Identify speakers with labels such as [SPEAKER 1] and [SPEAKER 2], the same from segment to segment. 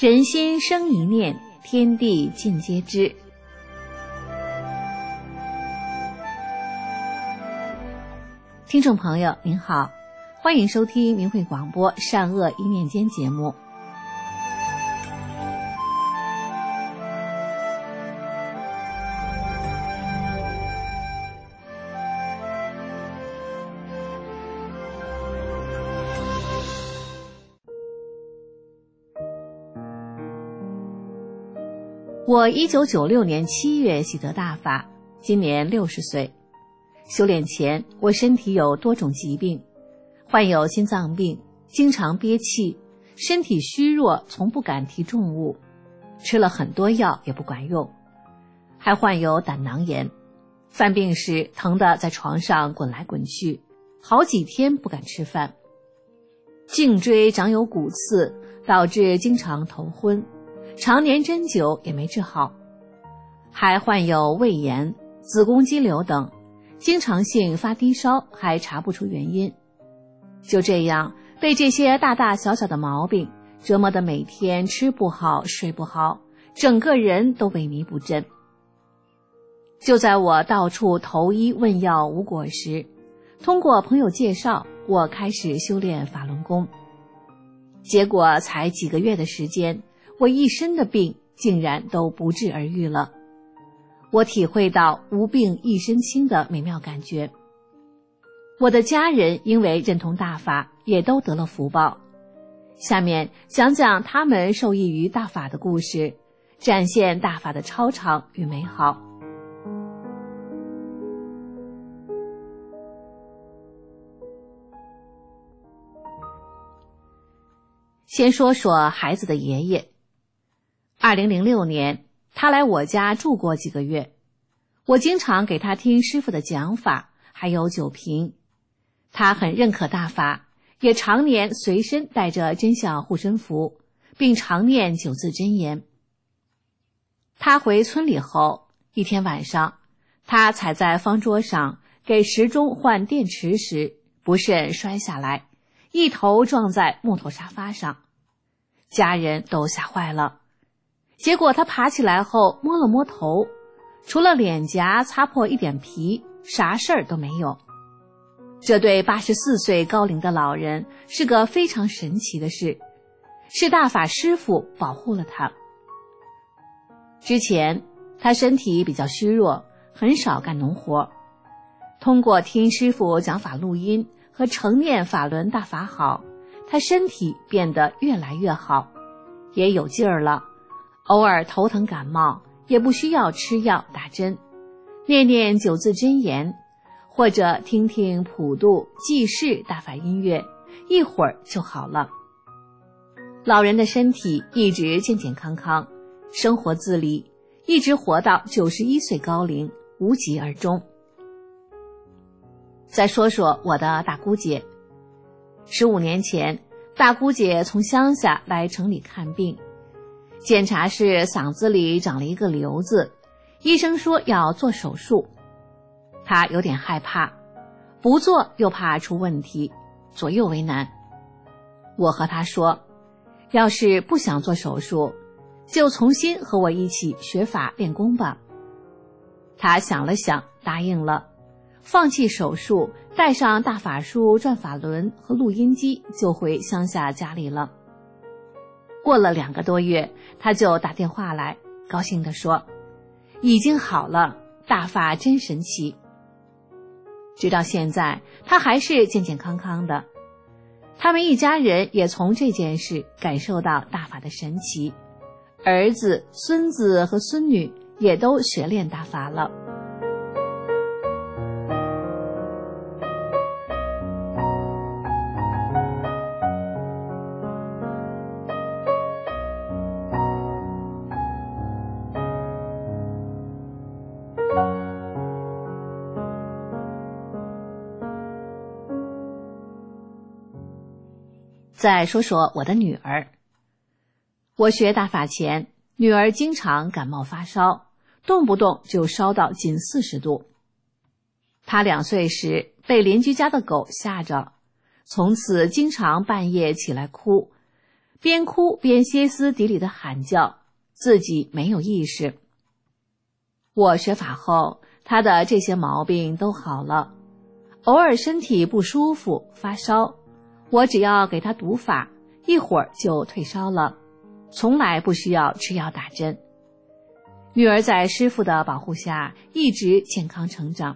[SPEAKER 1] 人心生一念，天地尽皆知。听众朋友您好，欢迎收听明慧广播善恶一念间节目。我1996年7月喜得大法，今年60岁。修炼前，我身体有多种疾病，患有心脏病，经常憋气，身体虚弱，从不敢提重物，吃了很多药也不管用，还患有胆囊炎，犯病时疼得在床上滚来滚去，好几天不敢吃饭。颈椎长有骨刺，导致经常头昏，常年针灸也没治好，还患有胃炎、子宫肌瘤等，经常性发低烧，还查不出原因。就这样被这些大大小小的毛病折磨得每天吃不好睡不好，整个人都萎靡不振。就在我到处投医问药无果时，通过朋友介绍，我开始修炼法轮功。结果才几个月的时间，我一身的病竟然都不治而愈了。我体会到无病一身轻的美妙感觉。我的家人因为认同大法，也都得了福报。下面讲讲他们受益于大法的故事，展现大法的超常与美好。先说说孩子的爷爷。2006年，他来我家住过几个月，我经常给他听师父的讲法，还有酒瓶。他很认可大法，也常年随身带着真相护身符，并常念9字真言。他回村里后，一天晚上，他踩在方桌上给时钟换电池时，不慎摔下来，一头撞在木头沙发上，家人都吓坏了。结果他爬起来后摸了摸头，除了脸颊擦破一点皮，啥事儿都没有。这对84岁高龄的老人是个非常神奇的事，是大法师父保护了他。之前他身体比较虚弱，很少干农活，通过听师父讲法录音和承念法轮大法好，他身体变得越来越好，也有劲儿了。偶尔头疼感冒，也不需要吃药打针，念念9字真言，或者听听普度济世大法音乐，一会儿就好了。老人的身体一直健健康康，生活自理，一直活到91岁高龄，无疾而终。再说说我的大姑姐。15年前，大姑姐从乡下来城里看病，检查是嗓子里长了一个瘤子，医生说要做手术。她有点害怕，不做又怕出问题，左右为难。我和她说，要是不想做手术，就重新和我一起学法练功吧。她想了想，答应了，放弃手术，带上大法书、转法轮和录音机，就回乡下家里了。过了2个多月，他就打电话来，高兴地说，已经好了，大法真神奇。直到现在，他还是健健康康的。他们一家人也从这件事感受到大法的神奇，儿子、孙子和孙女也都学练大法了。再说说我的女儿。我学大法前，女儿经常感冒发烧，动不动就烧到近40度。她2岁时被邻居家的狗吓着，从此经常半夜起来哭， 边哭边歇斯底里地喊叫，自己没有意识。我学法后，他的这些毛病都好了，偶尔身体不舒服发烧，我只要给他读法，一会儿就退烧了，从来不需要吃药打针。女儿在师父的保护下一直健康成长。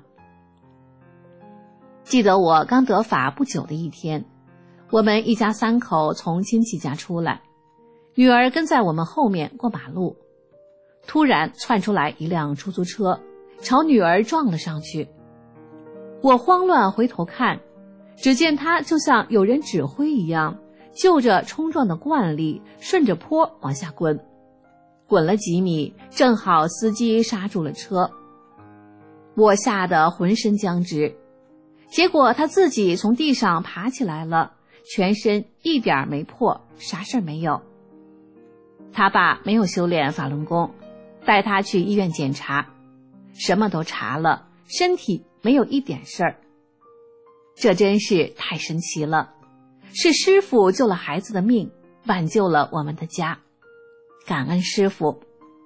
[SPEAKER 1] 记得我刚得法不久的一天，我们一家3口从亲戚家出来，女儿跟在我们后面过马路，突然窜出来一辆出租车，朝女儿撞了上去。我慌乱回头看，只见她就像有人指挥一样，就着冲撞的惯例顺着坡往下滚，滚了几米，正好司机刹住了车。我吓得浑身僵直，结果他自己从地上爬起来了，全身一点没破，啥事儿没有。他爸没有修炼法轮功，带他去医院检查，什么都查了，身体没有一点事儿。这真是太神奇了，是师父救了孩子的命，挽救了我们的家，感恩师父。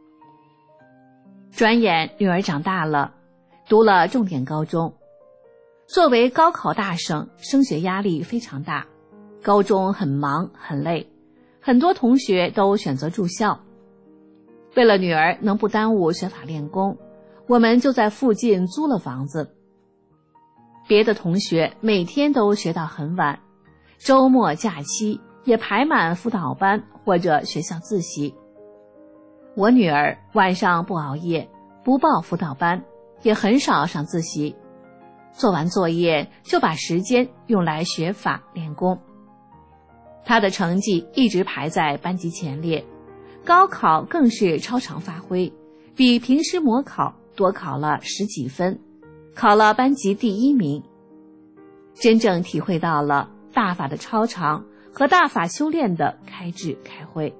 [SPEAKER 1] 转眼女儿长大了，读了重点高中。作为高考大省，升学压力非常大，高中很忙很累，很多同学都选择住校。为了女儿能不耽误学法练功，我们就在附近租了房子。别的同学每天都学到很晚，周末假期也排满辅导班或者学校自习。我女儿晚上不熬夜，不报辅导班，也很少上自习，做完作业就把时间用来学法练功。她的成绩一直排在班级前列，高考更是超常发挥，比平时模考多考了10几分，考了班级第1名。真正体会到了大法的超常和大法修炼的开智开慧。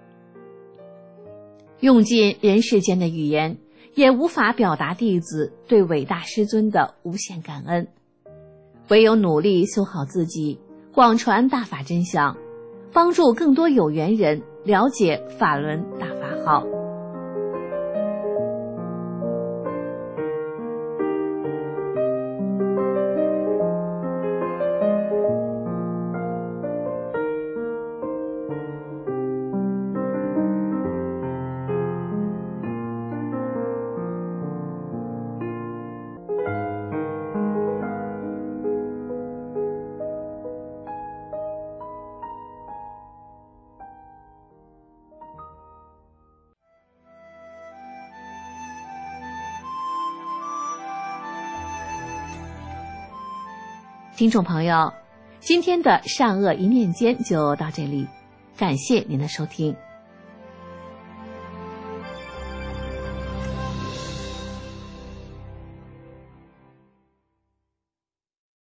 [SPEAKER 1] 用尽人世间的语言，也无法表达弟子对伟大师尊的无限感恩，唯有努力修好自己，广传大法真相，帮助更多有缘人了解法轮大法好。听众朋友，今天的善恶一念间就到这里，感谢您的收听。